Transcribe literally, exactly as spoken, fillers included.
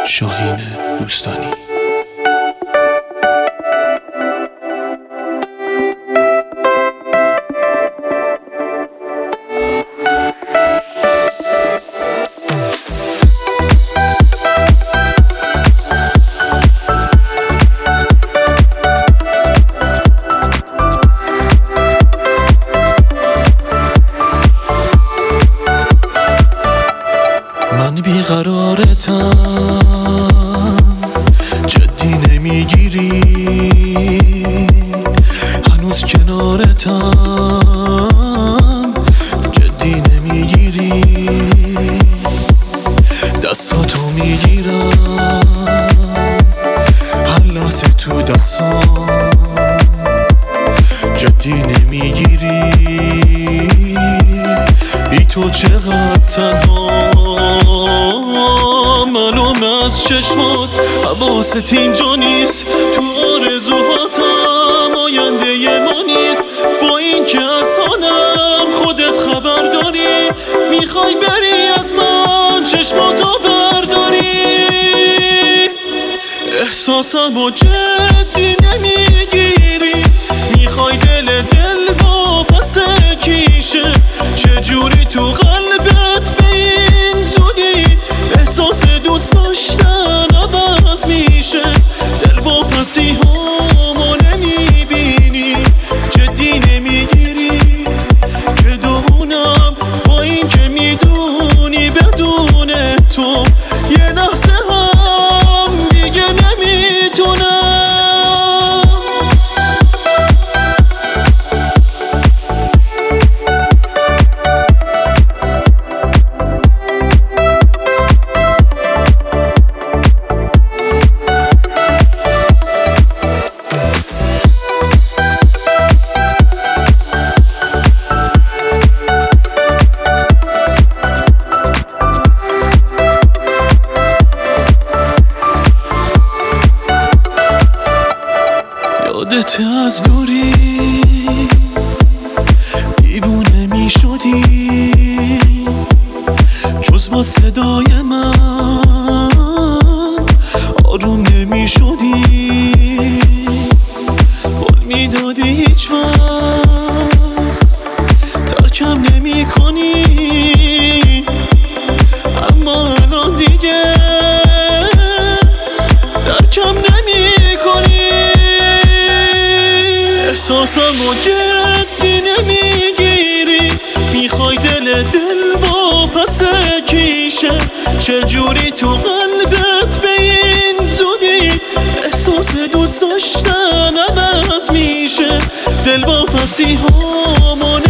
شاهین دوستانی. من بیقرارتم جدی نمیگیری، هنوز کنارتم جدی نمیگیری، دستاتو میگیرم هر لحظه تو دستام جدی نمیگیری، بی تو چقدر تنها معلوم از چشمات، حواست اینجا نیست، تو آرزوهاتم آینده ما نیست، با این که از حالم خودت خبر داری، میخوای بری از من چشماتو برداری، احساسمو جدی نمیگیری، میخوای دل دل با پس کیشه، چجوری تو قلبت به این زودی احساس دوست داشتن عوض میشه، دل با پسی همو نمیبینی، جدی نمیگیری که دونم، با این که میدونی بدون تو یه لحظه هم دیگه نمیتونم. یادت از دوری دیوونه می شدی، جز با صدای من آروم نمی شدی، حال می دادی هیچ وقت ترکم نمی کنی، اما الان دیگه درکم نمی کنی، احساسمو جدی نمیگیری، میخوای دل دل با پس کیشه، چجوری تو قلبت به این زودی احساس دوست داشتن عوض میشه، دل با پسی همون